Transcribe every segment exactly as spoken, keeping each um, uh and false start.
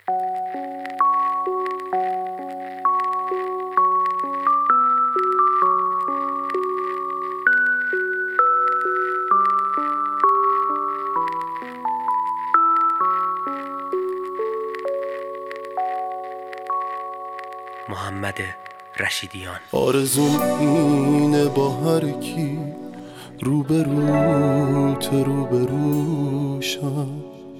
محمد رشیدیان. آرزوم اینه با هر کی روبروت روبروشم،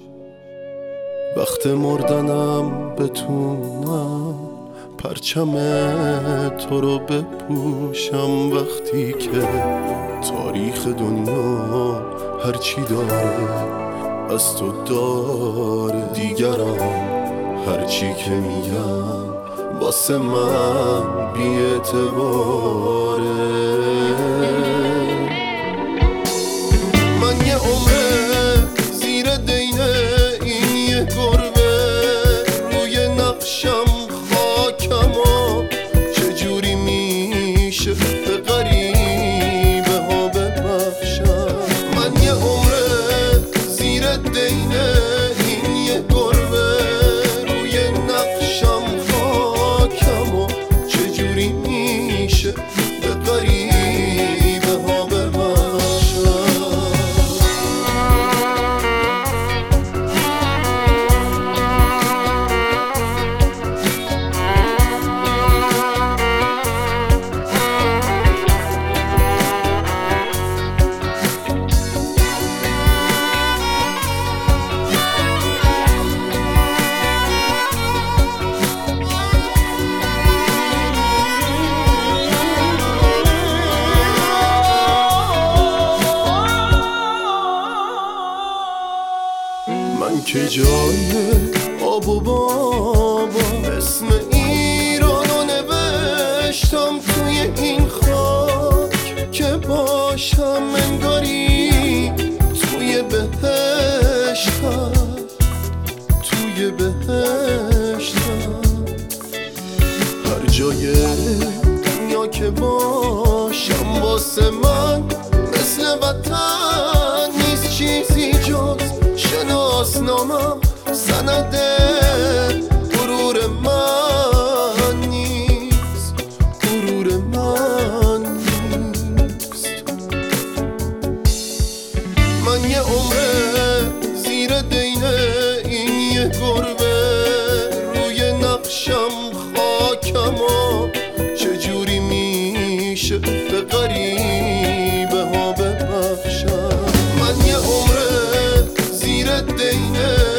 وقت مردنم بتونم پرچم تو رو بپوشم. وقتی که تاریخ دنیا هرچی داره از تو داره، دیگران هرچی که میگم واسه من بی اعتباره. من یه عمره زیر دینه این یه گربه، روی نقشم خاکم و چجوری میشه به غریبه ها ببخشم. من یه عمره زیر دینه این یه گربه، روی نقشم خاکم و چجوری میشه به غریبه ها ببخشم. من که جای آب و بابا اسم ایرانو نوشتم توی این خاک که باشم انگاری توی بهشتم، توی بهشتم. هر جای دنیا که باشم واسه من مثل وطن نیست چیزی جز شناسنامم، سنده غرور من نیست، غرور من نیست. من یه عمره زیر دینه این یه گربه، روی نقشم خاکم و چجوری میشه به غریبه ها ببخشم. من یه عمره زیر دینه